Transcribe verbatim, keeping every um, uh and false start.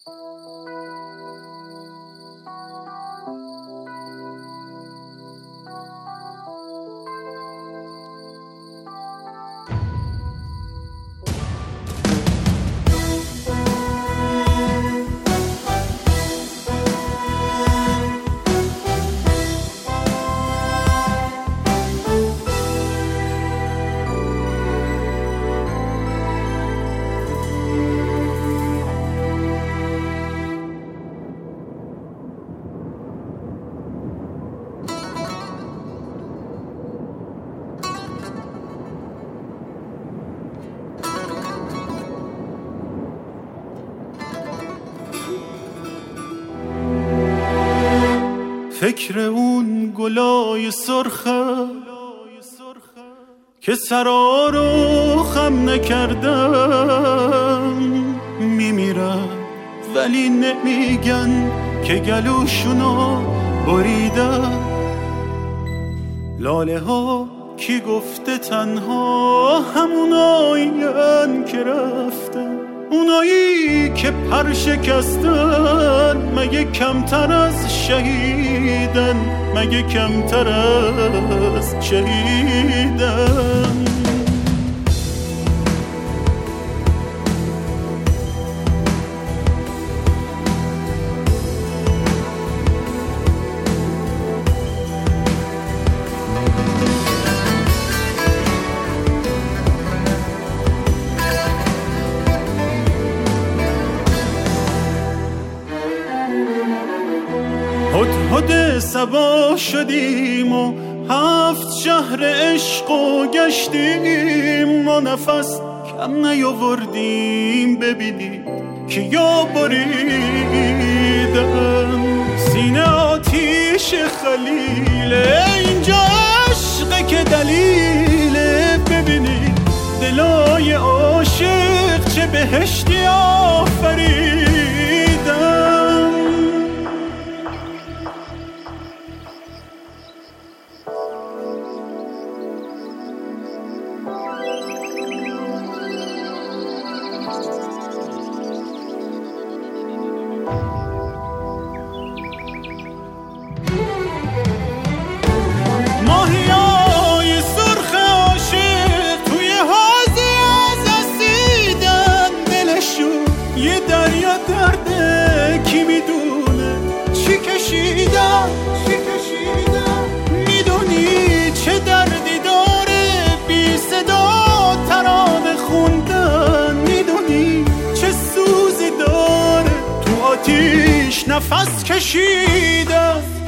فکر اون گلای سرخه که سرا رو خم نکردن میمیرن ولی نمیگن که گلوشونو بریدن. لاله ها کی گفته تنها همونایین که رفتن، اونایی که پر شکستن مگه کمتر از شهیدن، مگه کمتر از شهیدن. هدهد صبا شدیم و هفت شهر عشق و گشتیم، ما نفس کم نیاوردیم ببینیم که یا بریدن. سینه آتیش خلیله، اینجا عشقه که دلیله، ببینید دلای عاشق چه بهشتی آفریدن. ماهیای سرخ عاشق توی حوضی از اسیدن، دلشون یه دریا درده کی میدونه چی کشیدن، چی کشیدن. میدونی چه دردی داره بی صدا ترانه خوندن، میدونی چه سوزی داره تو آتیش نفس کشیدن.